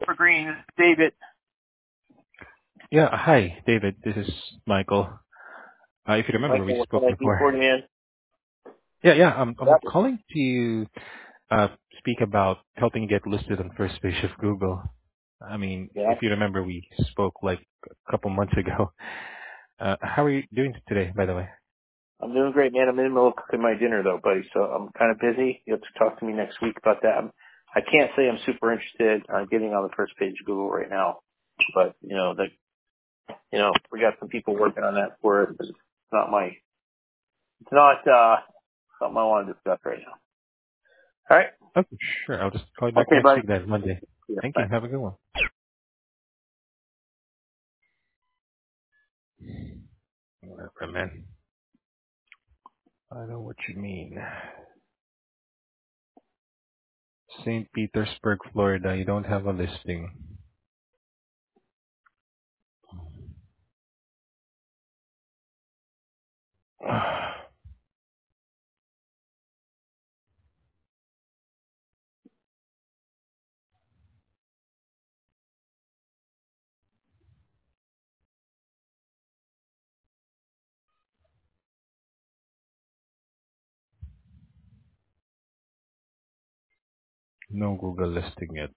For Green, David. Yeah, hi, David. This is Michael. If you remember, we Michael, what spoke can I do for before. you, man? Yeah. I'm Yep. calling to speak about helping you get listed on first page of Google. I mean, Yeah, if you remember, we spoke like a couple months ago. How are you doing today, by the way? I'm doing great, man. I'm in the middle of cooking my dinner, though, buddy, so I'm kind of busy. You'll have to talk to me next week about that. I can't say I'm super interested on getting on the first page of Google right now, but, we got some people working on that for it. But it's not something I want to discuss right now. All right? Okay, sure. I'll just call you back Okay, next buddy. week then, Monday. Yeah, Thank bye. you. Have a good one. Whatever, man. I know what you mean. St. Petersburg, Florida. You don't have a listing. No Google listing yet.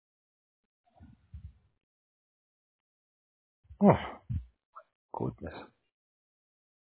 Oh, goodness.